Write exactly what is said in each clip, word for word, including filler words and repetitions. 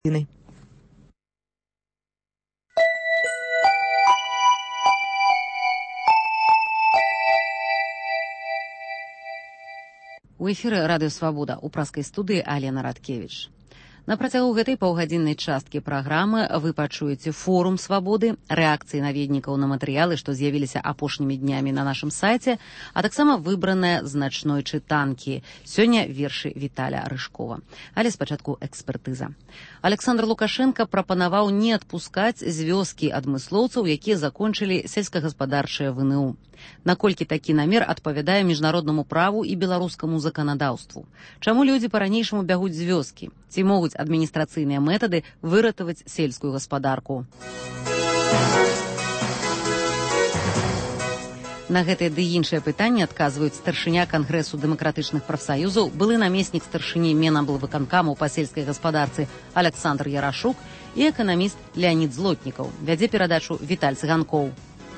У эфіры радыё Свабода, у праскай студыі Алена Радкевіч. На працягу гэтай паўгадзіннай часткі праграмы вы пачуеце форум свабоды, рэакцыі наведнікаў на матэрыялы, што з'явіліся апошнімі днямі на нашым сайце, а таксама выбраныя з начной чытанкі. Сёння вершы Віталя Рыжкова. Але спачатку экспертыза. Александр Лукашенко прапанаваў не адпускаць з вёскі адмыслоўцаў, якія закончылі сельскагаспадарчае вэ эн у. Наколькі такі намер адпавядае міжнароднаму праву і беларускаму заканадаўству? Чаму людзі па-ранейшаму бягуць з вёскі? Ці могуць адміністрацыйныя метады выратаваць сельскую гаспадарку? На гэтыя ды іншыя пытанні адказваюць старшыня Кангрэсу дэмакратычных прафсаюзаў, былы намеснік старшыні Менаблвыканкаму па сельскай гаспадарцы Александр Ярашук і эканаміст Леонід Злотнікаў. Вядзе перадачу Віталь Цыганкоў.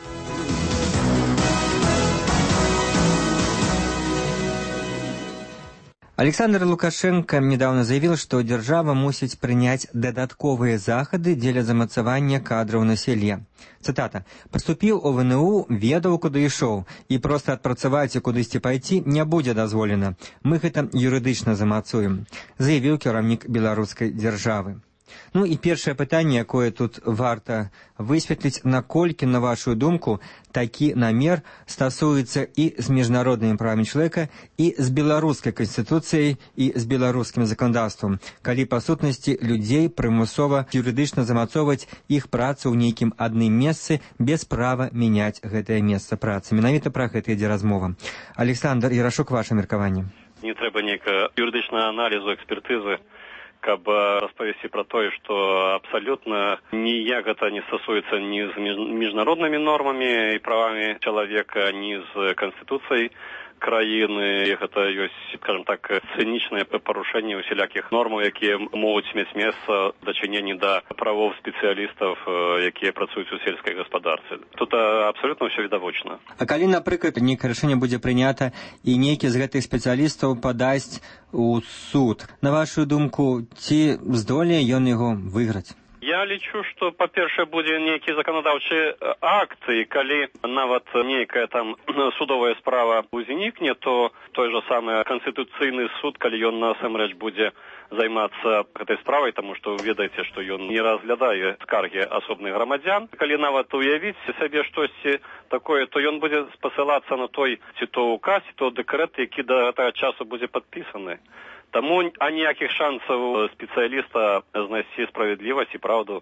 Александр Лукашенко недавно заявил, что держава мусіць прыняць дадатковыя захады дзеля замацавання кадраў на селе. Цитата. «Поступил у вэ эн у, ведаў, куды ішоў, і проста адпрацаваць і кудысьці пайти не будзе дазволена. Мы гэта юрыдычна замацуем», заявіў кіраўнік беларускай дзяржавы. Ну і першае пытанне, якое тут варта высветліць, наколькі, на вашу думку, такі намер стасуецца і з міжнароднымі правамі чалавека, і з беларускай канстытуцыяй, і з беларускім заканадаўствам, калі па сутнасці людзей прымусова юрыдычна замацоўваць іх працу ў нейкім адным месцы без права мяняць гэтае месца працы. Менавіта пра гэта ідзе размова. Александр Ярашук, ваше меркаванне. Не трэба нейкага юрыдычнага аналізу, экспертызы, каб распавесці пра тое, што абсалютна ніяк гэта не стасуецца ні з міжнароднымі нормамі і правамі чалавека, ні з канстытуцыяй краіны. Гэта ёсць, скажем так, цынічнае парушэнне усялякіх нормаў, якія могуць мець месца дачыненні да правоў спецыялістаў, якія працуюць у сельскай гаспадарцы. Тут абсалютна ўсё відавочна. А калі, напрыклад, нейкае рашэнне будзе прынята і нейкі з гэтых спецыялістаў падасць у суд, на вашу думку, ці здолее ён яго выйграць? Я лічу, што, па-першае, будзе нейкі заканадаўчы акт, і калі нават нейкая там судовая справа узнікне, то той жа самы канстытуцыйны суд, калі ён насамрэч будзе займацца гэтай справай, таму што вы ведаеце, што ён не разглядае скаргі асобных грамадзян. Калі нават уявіць сабе штосьці такое, то ён будзе спасылацца на той ці то указ, ці то дэкрэт, які да гэтага часу будзе падпісаны. Таму аніякіх шансаў спецыяліста знайсці справядлівасць і праўду,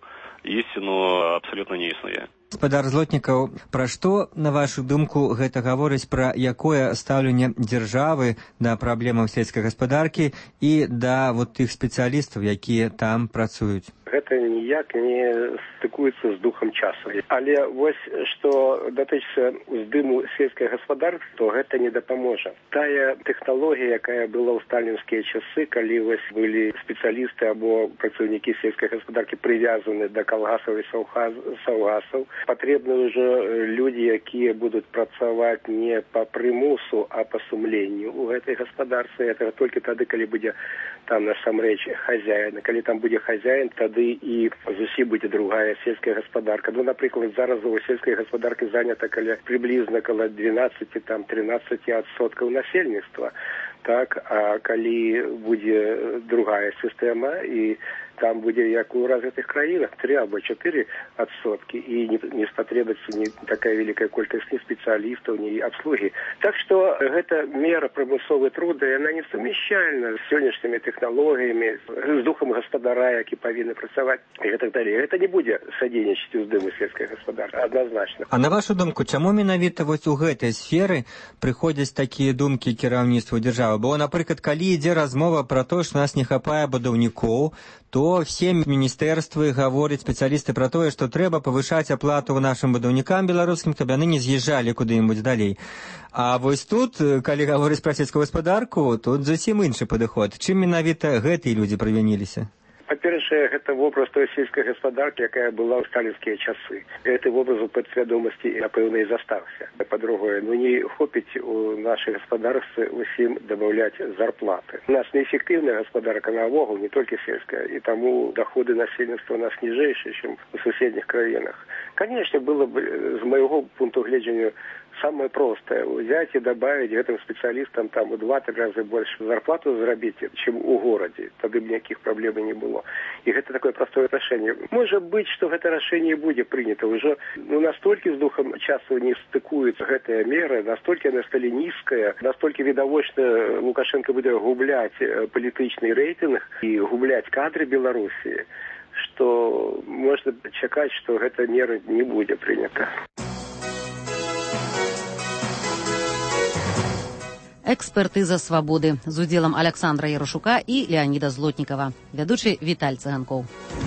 ісціну абсалютна не існуе. Гаспадар Злотнікаў, пра што, на вашу думку, гэта гаворыць, пра якое стаўленне дзяржавы да праблемаў сельскай гаспадаркі і да вот тых спецыялістаў, якія там працуюць? Гэта ніяк не стыкуецца з духам часу. Але вось, што датычыцца ўздыму сельскай гаспадаркі, то гэта не дапаможа. Тая тэхналогія, якая была ў сталінскія часы, калі вось былі спецыялісты або працаўнікі сельскай гаспадаркі прывязаны да калгасаў і саўгасаў, патрэбны ўжо людзі, якія будуць працаваць не па прымусу, а па сумленню ў гэтай гаспадарцы. Гэта толькі тады, калі будзе там насамрэч хазяін. Калі там будзе хазяін, тады і зусім будзе другая сельская гаспадарка. Ну, напрыклад, зараз у сельскай гаспадаркі занята каля прыблізна каля дванаццаць там трынаццаць адсоткаў насельніцтва. Так, а калі будзе другая сістэма і там будзе, як у развітых краінах, три або чатыры адсоткі, і не, не спатрэбіцца не такая вялікая колькасць ні спецыялістаў, ні абслугі. Так што гэта мера прымусовай труду, яна не сумяшчальна з сённяшнімі тэхналогіямі, з духам гаспадара, які павінны працаваць, і так далей. Гэта не будзе садзейнічаць уздыму сельскай гаспадаркі, адназначна. А на вашу думку, чаму менавіта вось у гэтай сферы прыходзяць такія думкі кіраўніцтву дзяржавы? Бо, напрыклад, калі ідзе размова пра тое, што нас не хапае будаўнікоў, то все міністэрствы гавораць, спецыялісты пра тое, што трэба павышаць аплату нашым будаўнікам беларускім, каб яны не з'язджалі куды-небудзь далей. А вось тут, калі гаворыць пра сельскую гаспадарку, тут зусім іншы падыход. Чым менавіта гэтыя людзі правініліся? Па-першае, гэта вобраз той сельскай гаспадаркі, якая была ў сталінскія часы. Гэты вобраз у падсвядомасці, напэўна, і застаўся. Па-другое, ну не хопіць у нашай гаспадарцы усім дабаўляць зарплаты. У нас неэфектыўная гаспадарка наогул, не толькі сельская, і таму доходы насельніцтва у нас ніжэйшыя, чым у суседніх краінах. Конечно, было бы, з майго пункту гледжання, самое простое. Взять и добавить этим специалистам там в два-три раза больше зарплату зарабить, чем у городе. Тогда бы никаких проблем не было. И это такое простое решение. Может быть, что это решение будет принято. Уже ну, настолько с духом часу не стыкуется эта мера, настолько она стала низкая, настолько видовочно Лукашенко будет гублять политичный рейтинг и гублять кадры Белоруссии, что можно чекать, что эта мера не будет принята. Экспертыза свабоды з удзелам Александра Ярушука і Леаніда Злотнікава. Вядучы Віталь Цыганкоў.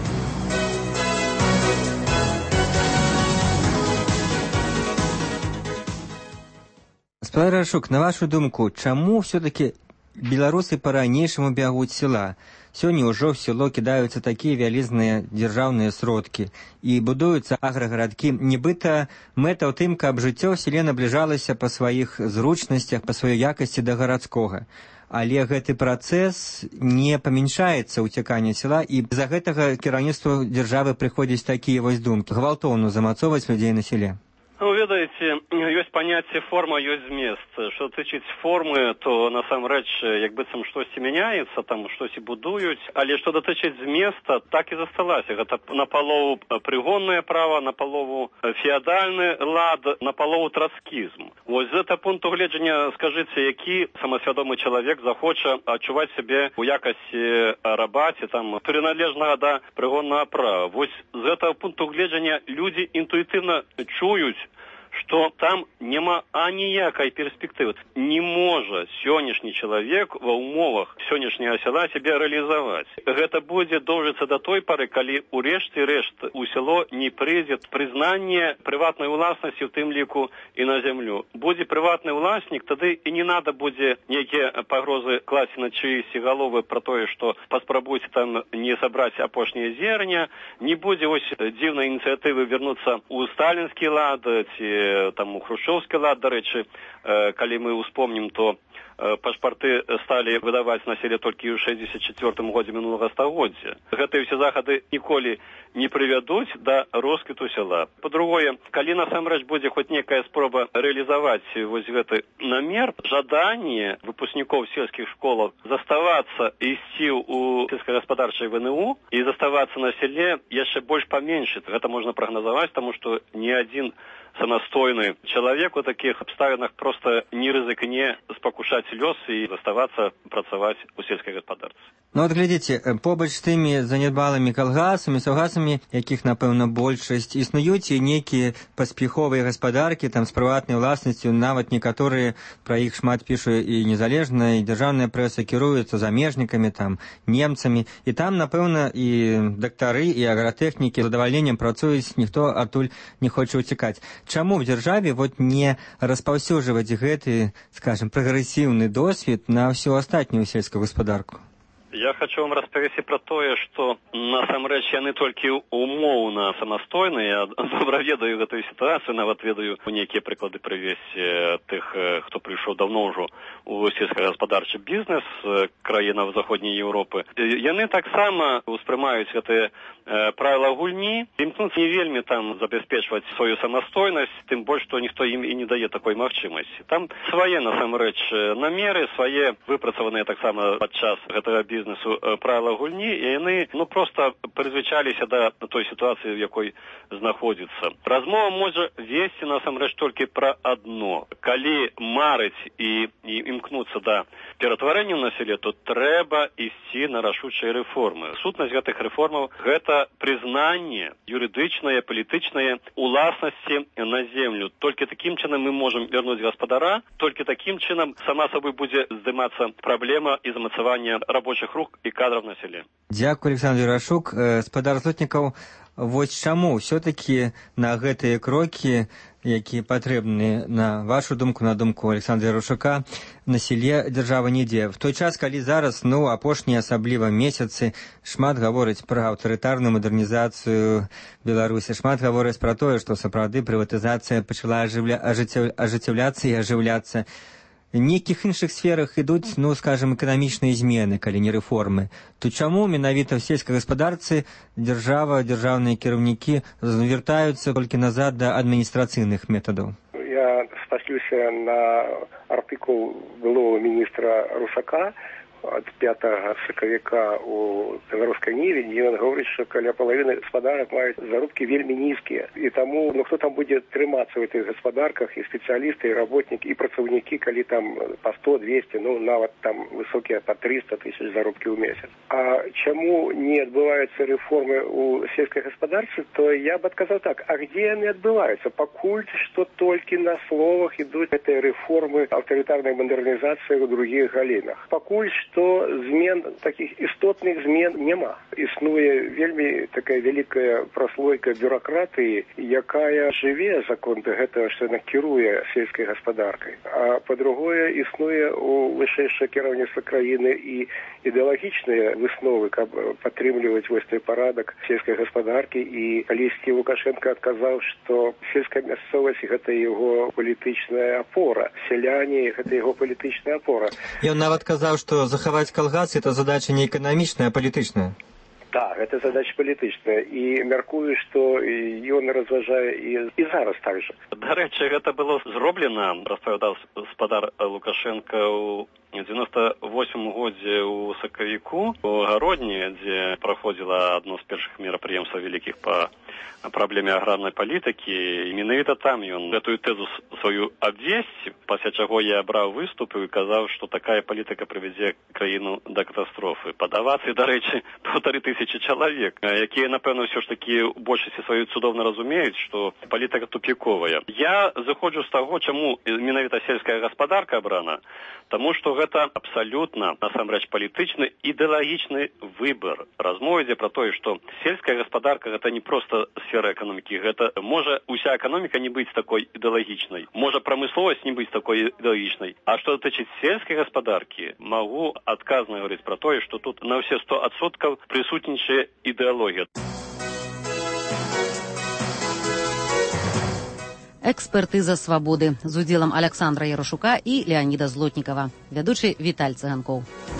Гаспадар Ярушук, на вашу думку, чаму все-таки беларусы па-ранейшаму бягуць села? Сёння ўжо ў село кідаюцца такія вялізныя дзяржаўныя сродкі і будуюцца аграгарадкі. Нібыта мэта ў тым, каб жыццё ў селе набліжалася па сваіх зручнасцях, па сваёй якасці да гарадскога. Але гэты працэс не памяншаецца ўцякання села, і з-за гэтага кіраўніцтву дзяржавы прыходзяць такія вось думкі гвалтоўна замацоўваць людзей на селе. Ну, ведаеце, ёсць паняцце форма, ёсць змест. Што тычыць формы, то насамрэч, як быццам штосьці мяняецца, там штосьці будуюць, але што датычыць зместа, так і засталася. Гэта напалову прыгоннае права, напалову феадальны лад, напалову троцкізм. Вось з гэтага пункту гледжання скажыце, які самасвядомы чалавек захоча адчуваць сябе ў якасці рабаці, там, прыналежнага да прыгоннага права. Вось з гэтага пункту гледжання людзі інтуітыўна чуюць, што там няма аніякай перспектывы. Не можа сённяшні чалавек ва ўмовах сённяшняга села сябе рэалізаваць. Гэта будзе доўжыцца да той пары, калі ў рэшце рэшт у сяло не прыйдзе прызнанне прыватнай уласнасці, у тым ліку і на зямлю. Будзе прыватны ўласнік, тады і не надо будзе нейкія пагрозы класці на чыйсьці галовы пра тое, што паспрабуйце там не сабраць апошняе зерня, не будзе вось дзіўнай ініцыятывы вярнуцца ў сталінскі лад ці там у хрушчоўскі лад, дарэчы, калі мы ўспомнім, то пашпарты сталі выдаваць на селе толькі ў шэсцьдзесят чацвёртым годзе мінулага стагоддзя. Гэтыя ўсе захады ніколі не прывядуць да росквіту села. Па-другое, калі насамрэч будзе хоць некая спроба рэалізаваць вось гэты намер, жаданне выпускнікоў сельскіх школаў заставацца і ісці ў сельскагаспадарчай вэ эн у і заставацца на селе яшчэ больш паменшыць. Гэта можна прагназаваць, таму што ні адзін самастойны чалавек у такіх абставінах проста не рызыкне спакушаць лёс і заставацца працаваць у сельскай гаспадарцы. Ну вот глядзіце, побач з тымі занядбалымі калгасамі, саўгасамі, якіх, напэўна, большасць, існуюць і нейкія паспяховыя гаспадаркі, там, з прыватнай уласнасцю, нават некаторыя пра іх шмат пішу і незалежная, і дзяржаўная прэса кіруецца замежнікамі, там, немцамі, і там, напэўна, і дактары, і агратэхнікі з задавальненнем працуюць, ніхто адтуль не хоча ўцякаць. Чаму в дзяржаве вот не распаўсюджваць гэты, скажем, прагрэсіўны досвед на ўсю астатнюю сельскую гаспадарку? Я хочу вам распавесці пра тое, што насамрэч яны толькі умоўна самастойныя. Я добра ведаю гэтую сітуацыю, нават ведаю нейкія прыклады прывесці тых, хто прыйшоў даўно ўжо у сельскагаспадарчы бізнес краінаў заходняй Еўропы. Яны таксама ўспрымаюць гэтыя правіла гульні, імкнуцца не вельмі там забяспечваць сваю самастойнасць, тым больш, што ніхто ім і не дае такой магчымасці. Там свае насамрэч намеры, свае выпрацаваныя таксама падчас гэтага бізнесу правила гульні, і яны ну просто прызвычаліся да той сітуацыі, в якой знаходзіцца. Размова можа весці насамрэч толькі пра адно. Калі марыць і, і імкнуцца да ператварэння на селе, то трэба ісці на рашучыя рэформы. Сутнасць гэтых рэформаў – гэта прызнанне юрыдычнае, палітычнае уласнасці на землю. Толькі такім чынам мы можам вярнуць гаспадара, толькі такім чынам сама сабой будзе здымацца праблема і замацавання рабочых рук і кадраў на селе. Дзякую, Александр Ярушук. Гаспадар Злотнікаў, Вось чаму ўсё-такі на гэтыя крокі, якія патрэбны, на вашу думку, на думку Александра Ярошука, на сяле дзяржава не ідзе. В той час, калі зараз, ну, апошнія асабліва месяцы, шмат гаворыць пра аўтарытарную мадэрнізацыю Беларусі, шмат гаворыць пра тое, што сапраўды прыватызацыя пачала ажыўля... ажыццяўляцца і ажыўляцца. В нейкіх іншых сферах ідуць, ну, скажем, эканамічныя змены, калі не рэформы. То чаму менавіта в сельскай гаспадарцы дзяржава, дзяржаўныя кіраўнікі звяртаюцца толькі назад да адміністрацыйных метадаў? Я спаслюся на артыкул былого міністра Русака ад пятага сакавіка у беларускай ніве, дзе ён гаворыць, што каля палавіны гаспадарак маюць заробкі вельмі нізкія. І таму, ну, хто там будзе трымацца ў гэтых гаспадарках, і спецыялісты, і работнікі, і працаўнікі, калі там па сто двести, ну, нават там высокія па триста тысяч заробкі ў месяц. А чаму не адбываюцца рэформы ў сельскай гаспадарцы, то я б адказаў так, а где яны адбываюцца? Пакуль што толькі на словах ідуць гэтыя рэформы аўтарытарнай мадэрнізацыі ў другіх галінах. Пакуль што то змен, таких істотных змен няма. Існуе вельмі такая вялікая праслойка бюракратыі, якая жыве за конт гэтага, што яна кіруе сельскай гаспадаркай. А па-другое, існуе у вышэйшае кіраўніцтва краіны і ідэалагічныя высновы, каб падтрымліваць вось той парадак сельскай гаспадаркі. І калісьці Лукашенко адказаў, што сельская мясцовасць гэта яго палітычная апора. Сяляне гэта яго палітычная апора. Ён нават казаў, што захаваць калгас это задача не эканамічная, а палітычная. Так, гэта задача палітычная. І мяркую, што ён разважае і, і зараз так жа. Дарэчы, гэта было зроблена, распавядаў гаспадар Лукашенко ў девяносто восьмым годзе ў сакавіку у Гародні, дзе праходзіла адно з першых мерапрыемстваў вялікіх па праблеме аграрнай палітыкі. І менавіта там ён гэтую тэзу сваю абвесці, пасля чаго я браў выступ і казаў, што такая палітыка прывядзе краіну да катастрофы. Падавацца, дарэчы, паўтары тысячы чалавек, якія, напэўна, ўсё ж такі у большасці сваёй цудоўна разумеюць, што палітыка тупіковая. Я заходжу з таго, чаму менавіта сельская гаспадарка абрана, таму што гэта абсалютна, насамрэч, палітычны ідэалагічны выбар. Размова ідзе пра тое, што сельская гаспадарка гэта не проста сфера эканомікі, гэта можа уся эканоміка не быць такой ідэалагічнай, можа прамысловасць не быць такой ідэалагічнай. А што датычыць сельскай гаспадаркі, магу адказна гаварыць пра тое, што тут на ўсе сто адсоткаў прысутнічае ідэалогія. Экспертыза свабоды з удзелам Александра Ярошука і Леаніда Злотнікава. Вядучы Віталь Цыганкоў.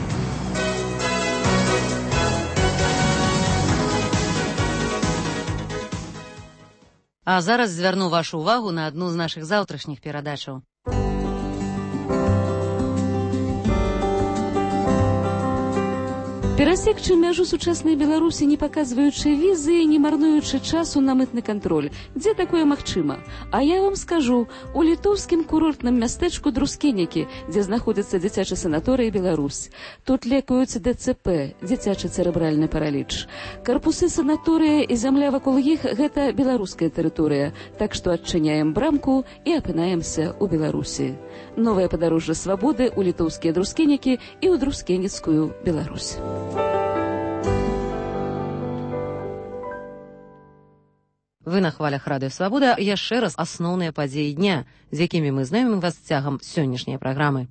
А зараз звярну вашу ўвагу на адну з нашых заўтрашніх перадачаў. Перасекчы мяжу сучаснай Беларусі, не паказваючы візы і не марнуючы часу на мытны кантроль. Дзе такое магчыма? А я вам скажу, у літоўскім курортным мястэчку Друскенікі, дзе знаходзіцца дзіцячы санаторый Беларусь. Тут лекуюць дэ цэ пэ, дзіцячы цэрэбральны параліч. Карпусы санаторыя і зямля вакол іх – гэта беларуская тэрыторыя. Так што адчыняем брамку і апынаемся ў Беларусі. Новае падарожжа свабоды ў літоўскія Друскенікі і ў Друскеніцкую Беларусь. Вы на хвалях радыё Свабода. Яшчэ раз асноўныя падзеі дня, з якімі мы знаёмім вас цягам сённяшняй праграмы.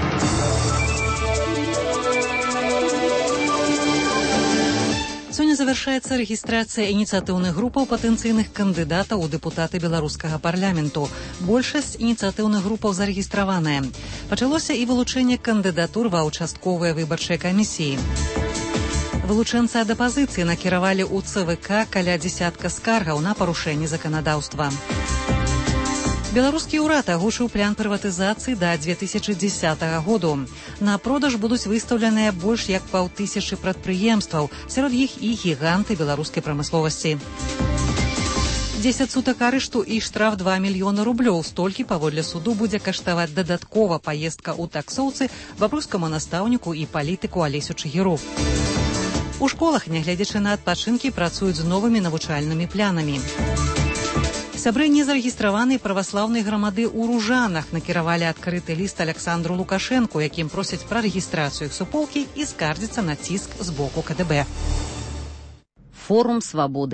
Сёння завяршаецца рэгістрацыя ініцыятыўных групаў патэнцыйных кандыдатаў у дэпутаты беларускага парламенту. Большасць ініцыятыўных групаў зарэгістраваная. Пачалося і вылучэнне кандыдатур ва ўчастковыя выбарчыя камісіі. Вылучэнцы ад апазіцыі накіравалі ў цэ вэ ка каля дзесятка скаргаў на парушэнне заканадаўства. Беларускі ўрад агучыў план прыватызацыі да дзве тысячы дзесятага году. На продаж будуць выстаўленыя больш як паўтысячы прадпрыемстваў, сярод іх і гіганты беларускай прамысловасці. дзесяць сутак арышту і штраф два мільёны рублёў. Столькі, паводле суду, будзе каштаваць дадаткова паездка ў таксоўцы бабруйскаму настаўніку і палітыку Алесю Чыгіру. У школах, нягледзячы на адпачынкі, працуюць з новымі навучальнымі планамі. Сябры незарэгістраванай праваслаўнай грамады ў Ружанах накіравалі адкрыты ліст Александру Лукашэнку, якім просяць пра рэгістрацыю іх суполкі і скардзіцца на ціск з боку ка дэ бэ. Форум свабоды.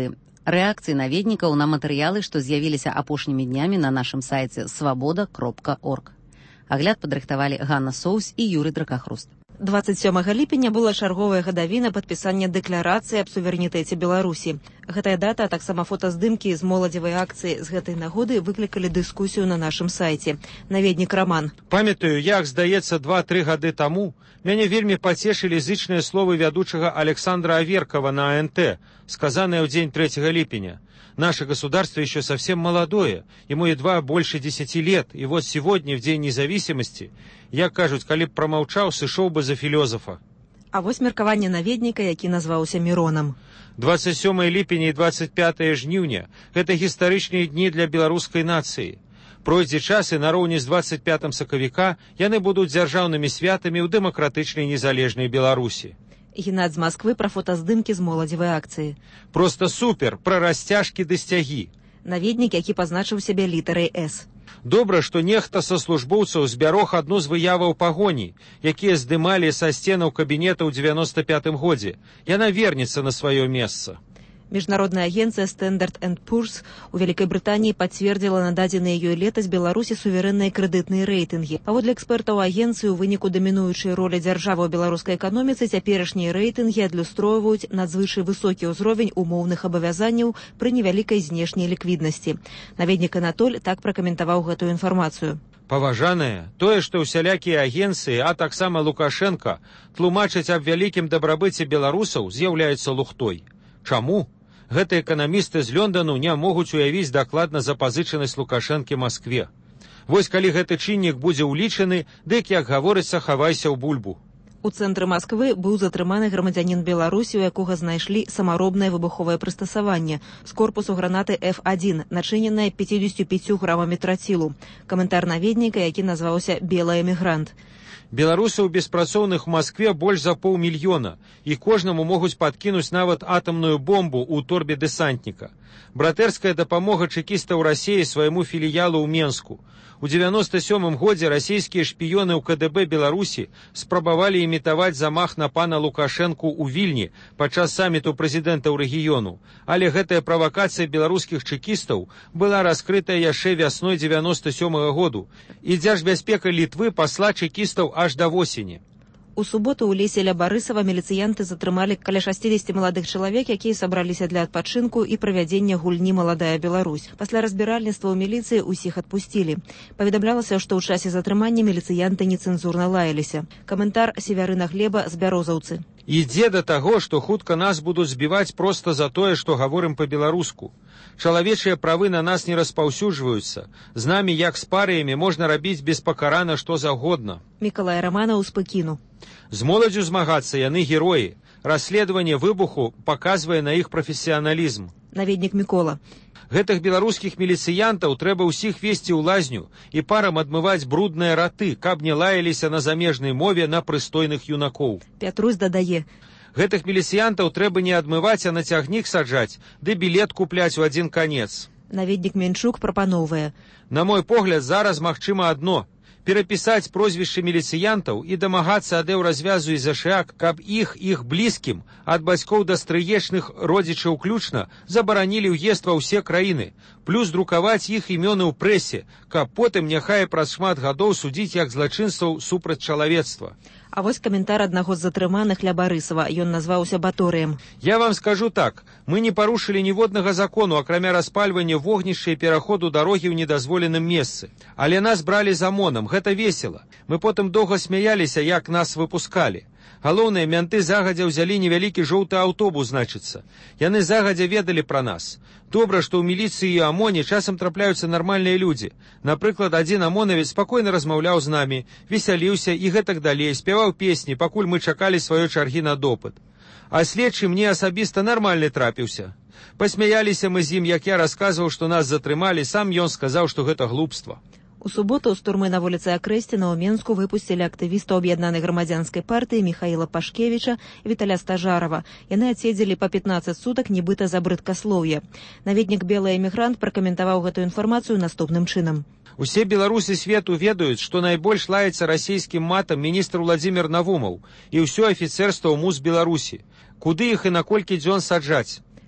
рэакцыі наведнікаў на матэрыялы, што з'явіліся апошнімі днямі на нашым сайце свабода кропка орг. Агляд падрыхтавалі Ганна Соус і Юрый Дракахруст. дваццаць сёмага ліпеня была чарговая гадавіна падпісання дэкларацыі аб суверэнітэце Беларусі. Гэтая дата, а таксама фотаздымкі з моладзевай акцыі з гэтай нагоды выклікалі дыскусію на нашым сайце. Наведнік Раман. Памятаю, як, здаецца, два-тры гады таму мяне вельмі пацешылі зычныя словы вядучага Александра Аверкова на А Н Т, сказаныя ў дзень трэцяга ліпеня. Наше государство еще совсем молодое, ему едва больше десяти лет, и вот сегодня, в День независимости, я, кажуть, калі б промаўчаў, сышоў бы за філёзафа. А вось меркаванне наведніка, які назваўся Міронам. дваццаць сёмае ліпеня і дваццаць пятае жніўня – гэта гістарычныя дні для беларускай нацыі. Пройдзе час, і нароўні з дваццаць пятым сакавіка яны будуць дзяржаўнымі святамі ў дэмакратычнай незалежнай Беларусі. Геннадзь з Масквы пра фотаздымкі з моладзевай акцыі. Просто супер, пра расцяжкі ды сцягі. Наведнік, які пазначыў сябе літарай С. Добра, што нехта са службоўцаў збярог адну з выяваў пагоні, якія здымалі са сценаў кабінета ў дзевяноста пятым годзе. Яна вернецца на сваё месца. Міжнародная агенцыя Standard энд Poor's у Вялікай Брытаніі пацвердзіла нададзеныя ёй летась Беларусі суверэнныя крэдытныя рэйтынгі. Паводле экспертаў агенцыі, у выніку дамінуючай ролі дзяржавы ў беларускай эканоміцы цяперашнія рэйтынгі адлюстроўваюць надзвычай высокі ўзровень умоўных абавязанняў пры невялікай знешняй ліквіднасці. Наведнік Анатоль так пракаментаваў гэтую інфармацыю. Паважаныя, тое, што ўсялякія агенцыі, а таксама Лукашенка, тлумачаць аб вялікім дабрабыце беларусаў, з'яўляецца лухтой. Чаму? Гэтыя эканамісты з Лёндану не могуць уявіць дакладна запазычанасць Лукашэнкі Маскве. Вось калі гэты чыннік будзе ўлічаны, дык, як гаворыцца, хавайся ў бульбу. У цэнтры Масквы быў затрыманы грамадзянін Беларусі, у якога знайшлі самаробнае выбуховае прыстасаванне з корпусу гранаты Ф адзін, начыненае пяцьдзесят пять грамамі трацілу. Каментар наведніка, які назваўся «Белы эмігрант». Беларусаў беспрацоўных у Маскве больш за паўмільёна, і кожнаму могуць падкінуць нават атамную бомбу ў торбе дэсантніка. Братэрская дапамога чэкістаў Расіі свайму філіялу ў Менску. У дзевяноста сёмым годзе расійскія шпіёны ў К Д Б Беларусі спрабавалі імітаваць замах на пана Лукашэнку ў Вільні падчас саміту прэзідэнтаў рэгіёну, але гэтая правакацыя беларускіх чэкістаў была раскрытая яшчэ вясной дзевяноста сёмага году, і дзяржбяспека Літвы пасла чэкістаў аж да восені. У суботу ў лесе ля Барысава міліцыянты затрымалі каля шасцідзесяці маладых чалавек, якія сабраліся для адпачынку і правядзення гульні «Маладая Беларусь». Пасля разбіральніцтва ў міліцыі ўсіх адпусцілі. Паведамлялася, што ў часе затрымання міліцыянты нецэнзурна лаяліся. Каментар Севярына Глеба з Бярозаўцы. Ідзе да таго, што хутка нас будуць збіваць проста за тое, што гаворым па-беларуску. Чалавечыя правы на нас не распаўсюджваюцца. З намі, як з парыямі, можна рабіць беспакарана што заўгодна. Мікалай Раманаў з Пекіну. З моладзю змагацца яны героі. Расследаванне выбуху паказвае на іх прафесіяналізм. Наведнік Мікола. Гэтых беларускіх міліцыянтаў трэба ўсіх весці ў лазню і парам адмываць брудныя раты, каб не лаяліся на замежнай мове на прыстойных юнакоў. Пятрусь дадае. Гэтых міліцыянтаў трэба не адмываць, а на цягнік саджаць, ды білет купляць у адзін канец. Наведнік Менчук прапаноўвае. На мой погляд, зараз магчыма адно – перапісаць прозвішчы міліцыянтаў і дамагацца ад еўразвязу і ЗША, каб іх, іх блізкім, ад бацькоў да стрыечных родзічаў ключна, забаранілі ўезд ва ўсе краіны, плюс друкаваць іх імёны ў прэсе, каб потым няхай праз шмат гадоў судзіць як злачынстваў супраць чалавецтва. А вось каментар аднаго з затрыманых ля Барысава, ён назваўся Баторыем. Я вам скажу так, мы не парушылі ніводнага закону, акрамя распальвання вогнішча і пераходу дарогі ў недазволеным месцы. Але нас бралі за моном, гэта весела. Мы потым доўга смяяліся, як нас выпускалі. Галоўнае, мянты загадзя ўзялі невялікі жоўты аўтобус, значыцца. Яны загадзя ведалі пра нас. Добра, што ў міліцыі і АМОНе часам трапляюцца нармальныя людзі. Напрыклад, адзін амонавец спакойна размаўляў з намі, весяліўся і гэтак далей, спяваў песні, пакуль мы чакалі сваёй чаргі на допыт. А следчы мне асабіста нармальны трапіўся. Пасмяяліся мы з ім, як я расказваў, што нас затрымалі, сам ён сказаў, што гэта глупства. У суботу з турмы на вуліцы Акрэсціна ў Менску выпусцілі актывістаў аб'яднанай грамадзянскай партыі Міхаіла Пашкевіча і Віталя Стажарова. Яны адседзелі па пятнаццаць сутак нібыта за брыдкаслоўе. Наведнік «Белы эмігрант» пракаментаваў гэтую інфармацыю наступным чынам. Усе беларусы свету ведаюць, што найбольш лаецца расійскім матам міністр Владзімір Навумаў і ўсё афіцэрства ў МУЗ Беларусі. Куды іх і на колькі дзён саджаць?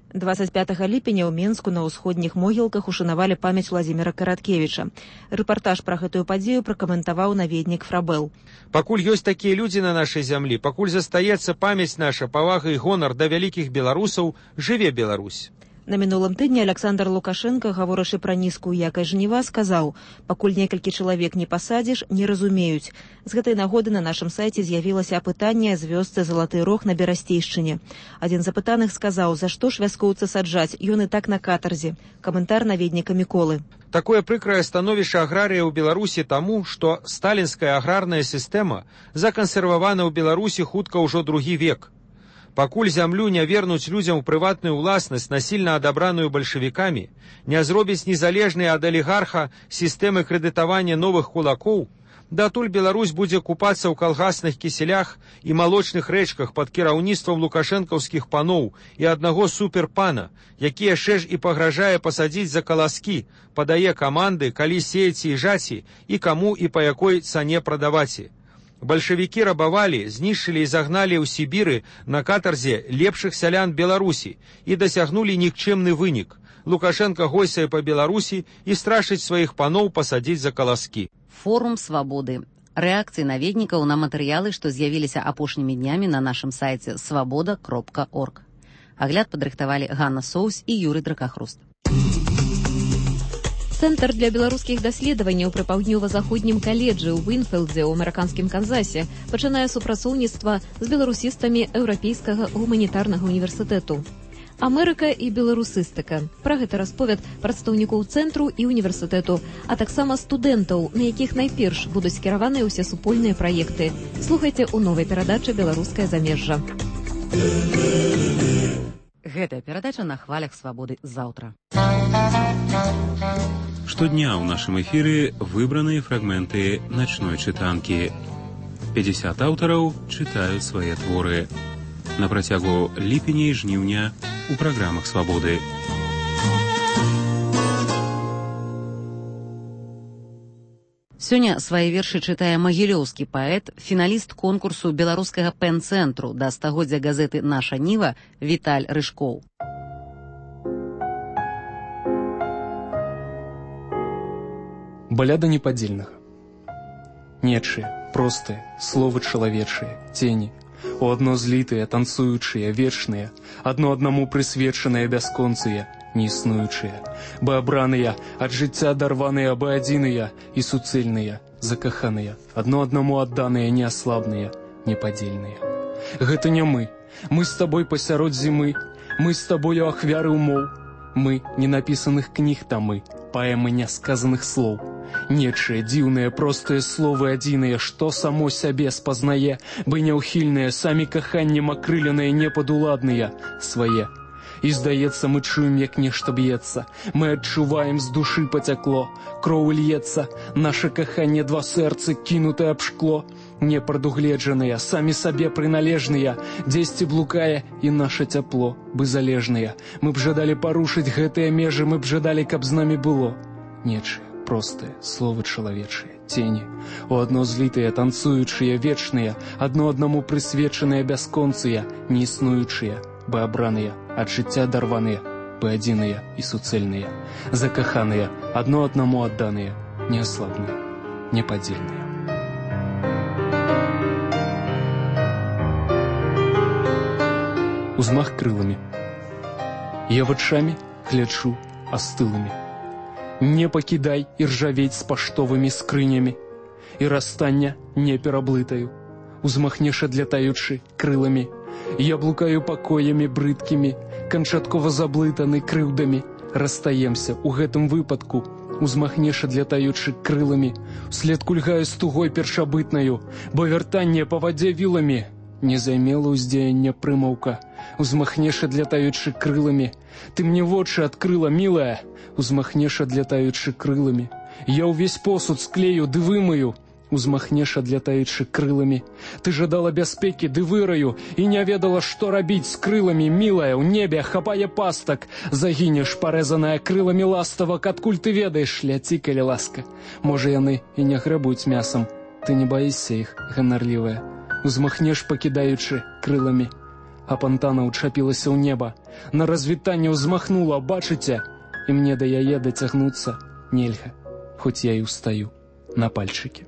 двадцать пятага ліпеня ў Менску на ўсходніх могілках ушанавалі памяць Владзіміра Караткевіча. Рэпартаж пра гэтую падзею пракаментаваў наведнік Фрабэл. Пакуль ёсць такія людзі на нашай зямлі, пакуль застаецца памяць наша, павага і гонар да вялікіх беларусаў, жыве Беларусь. На мінулым тыдні Александр Лукашенко, гаворачы пра нізкую якасць жніва, сказаў: «Пакуль некалькі чалавек не пасадзіш, не разумеюць». З гэтай нагоды на нашым сайце з'явілася апытанне з вёсцы Залаты Рог на Берасцейшчыне. Адзін з апытаных сказаў: «За што ж вяскоўца саджаць? Ён і так на катарзе». Каментар наведніка Міколы. Такое прыкрае становішча аграрыя ў Беларусі таму, што сталінская аграрная сістэма закансервавана ў Беларусі хутка ўжо другі век. Пакуль зямлю не вернуць людзям у прыватную ўласнасць, насільна адабраную бальшавікамі, не зробіць незалежнай ад алігарха сістэмы крэдытавання новых кулакоў, датуль Беларусь будзе купацца ў калгасных кіселях і малочных рэчках пад кіраўніцтвам лукашэнкаўскіх паноў і аднаго суперпана, які яшчэ ж і пагражае пасадзіць за каласкі, падае каманды, калі сеяці і жаці, і каму і па якой цане прадаваці. Бальшавікі рабавалі, знішчылі і загналі ў Сібіры на катарзе лепшых сялян Беларусі і дасягнулі нікчэмны вынік. Лукашенко гойсае па Беларусі і страшыць сваіх паноў пасадзіць за каласкі. Форум свабоды. Рэакцыі наведнікаў на матэрыялы, што з'явіліся апошнімі днямі на нашым сайце свабода кропка орг. Агляд падрыхтавалі Ганна Соус і Юрый Дракахруст. Цэнтр для беларускіх даследаванняў пры паўднёва-заходнім каледжы ў Вінфілдзе ў амерыканскім Канзасе пачынае супрацоўніцтва з беларусістамі Еўрапейскага гуманітарнага універсітэту. Амерыка і беларусістыка. Пра гэта расповед прадстаўнікоў цэнтру і універсітэту, а таксама студэнтаў, на якіх найперш будуць скіраваныя ўсе супольныя праекты. Слухайце ў новай перадачы «Беларускае замежжа». Гэтая перадача на хвалях свабоды заўтра. Штодня ў нашым эфіры выбраныя фрагменты начной чытанкі. пятьдесят аўтараў чытаюць свае творы. На працягу ліпеня і жніўня у праграмах свабоды. Сёння свае вершы чытае магілёўскі паэт, фіналіст конкурсу беларускага пэн-цэнтру да стагоддзя газеты «Наша Ніва» Віталь Рыжкоў. Баляда непадзельнага. Нечыя, простыя, словы чалавечыя, цені, у адно злітыя, танцуючыя, вечныя, адно аднаму прысвечаныя бясконцыя, неіснуючыя, бы абраныя, ад жыцця дарваныя, бы адзіныя і суцэльныя, закаханыя, адно аднаму адданыя, неаслабныя, непадзельныя. Гэта не мы, мы з табой пасярод зімы, мы з табою ахвяры ўмоў, мы ненапісаных кніг тамы, паэмы нясказаных слоў. Нечыя, дзіўныя, простыя словы адзіныя, што само сябе спазнае, бы няўхільныя, самі каханнем акрыленыя, непадуладныя, свае. І, здаецца, мы чуем, як нешта б'ецца, мы адчуваем, з душы пацякло, кроў льецца, наша каханне два сэрцы, кінутае аб шкло, непрадугледжаныя, самі сабе прыналежныя, дзесьці блукае і наша цяпло, бы залежныя. Мы б жадалі парушыць гэтыя межы, мы б жадалі, каб з намі было. Нечыя, простыя, словы чалавечыя, цені, у адно злітыя, танцуючыя, вечныя, адно аднаму прысвечаныя бясконцыя, неіснуючыя, бы абраныя, ад жыцця дарваныя, бы адзіныя і суцэльныя, закаханыя, адно аднаму адданыя, неаслабныя, непадзельныя. Узмах крыламі. Я вачамі глячу астылымі. Не пакідай і ржавець з паштовымі скрынямі, і расстання не пераблытаю, узмахнеш адлятаючы крыламі. Я блукаю пакоямі брыдкімі, канчаткова заблытаны крыўдамі. Расстаемся у гэтым выпадку, узмахнеш адлятаючы крыламі, услед кульгаю з тугой першабытнаю, бо вяртанне па вадзе віламі. Не займела ўздзеяння прымаўка, узмахнеш адлятаючы крыламі. Ты мне вочы адкрыла, мілая, узмахнеш адлятаючы крыламі. Я ўвесь посуд склею ды вымаю, узмахнеш адлятаючы крыламі. Ты жадала бяспекі ды выраю і не ведала, што рабіць з крыламі, мілая, ў небе хапае пастак. Загінеш, парэзаная крыламі ластавак, адкуль ты ведаеш, ляці, калі ласка. Можа, яны і не грабуюць мясам, ты не баішся іх, ганарлівая. Узмахнеш, пакідаючы крыламі. апантана ўчапілася ў неба, на развітанне ўзмахнула, бачыце, і мне да яе дацягнуцца нельга, хоць я і ўстаю на пальчыкі.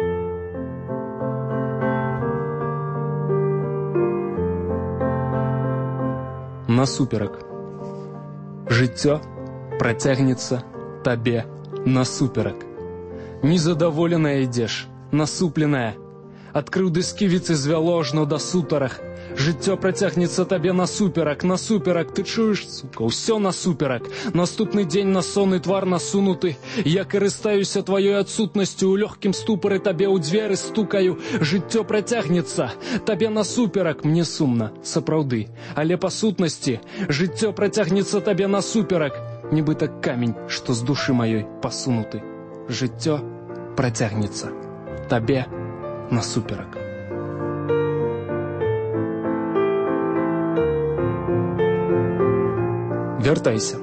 Насуперак. Жыццё працягнецца табе насуперак. Незадаволеная ідзеш, насупленая. Ад крыўды сківіцы звяло ажно да сутарах. Жыццё працягнецца табе насуперак, насуперак, ты чуеш, сука, ўсё насуперак. Наступны дзень на сонны твар насунуты. Я карыстаюся тваёй адсутнасцю, у лёгкім ступары табе ў дзверы стукаю. Жыццё працягнецца табе насуперак, мне сумна, сапраўды. Але па сутнасці жыццё працягнецца табе насуперак, нібыта камень, што з душы маёй пасунуты. Жыццё працягнецца табе насуперак. Вяртайся.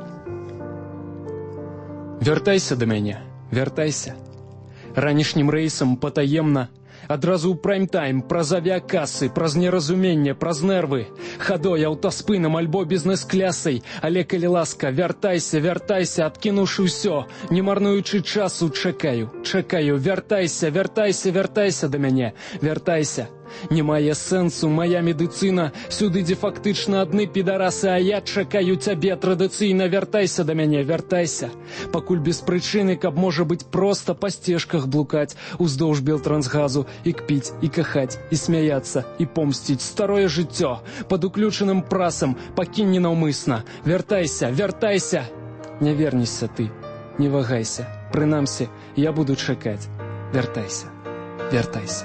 Вяртайся да мяне, вяртайся. Ранішнім рэйсам патаемна, адразу ў прайм-тайм, праз авіакасы, праз неразуменне, праз нервы, хадой аўтаспынам альбо бізнес-клясай, але калі ласка, вяртайся, вяртайся, адкінуўшы ўсё, не марнуючы часу, чакаю, чакаю, вяртайся, вяртайся, вяртайся да мяне, вяртайся. Не мае сэнсу моя медыцына, сюды дзе фактычна адны підарасы, а я чакаю цябе традыцыйна, вяртайся да мяне, вяртайся. Пакуль без прычыны, каб можа быць проста па сцежках блукаць, уздоўж белтрансгазу, і кпіць, і кахаць, і смяяцца, і помсціць старое жыццё, пад уключаным прасам, пакінь ненаўмысна, вяртайся, вяртайся. Не вернешся ты, не вагайся, прынамсі, я буду чакаць, вяртайся, вяртайся.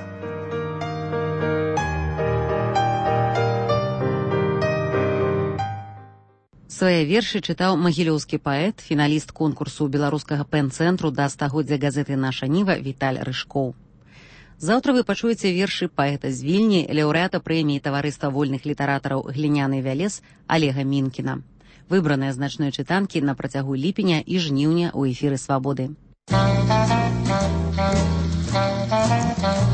Свае вершы чытаў магілёўскі паэт, фіналіст конкурсу беларускага пэн-цэнтру да стагоддзя газеты «Наша Ніва» Віталь Рыжкоў. Заўтра вы пачуеце вершы паэта з Вільні, лаўрэата прэміі таварыства вольных літаратараў «Гліняны вялез» Алега Мінкіна. Выбраныя значной чытанкі на працягу ліпеня і жніўня ў эфіры «Свабоды».